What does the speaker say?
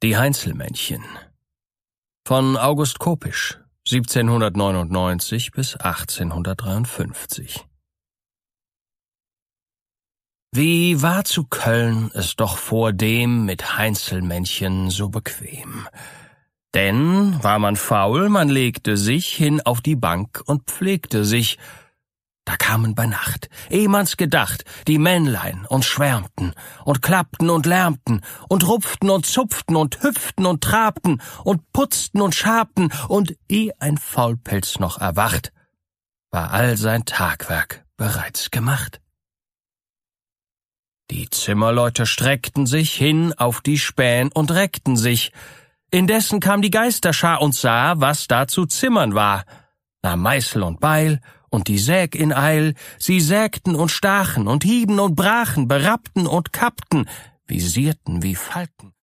Die Heinzelmännchen von August Kopisch, 1799 bis 1853. Wie war zu Köln es doch vordem mit Heinzelmännchen so bequem. Denn war man faul, man legte sich hin auf die Bank und pflegte sich. Da kamen bei Nacht, ehe man's gedacht, die Männlein und schwärmten und klappten und lärmten und rupften und zupften und hüpften und trabten und putzten und schabten, und eh ein Faulpelz noch erwacht, war all sein Tagwerk bereits gemacht. Die Zimmerleute streckten sich hin auf die Spähn und reckten sich. Indessen kam die Geisterschar und sah, was da zu zimmern war, nahm Meißel und Beil und die Säg in Eil, sie sägten und stachen und hieben und brachen, berappten und kappten, visierten wie Falken.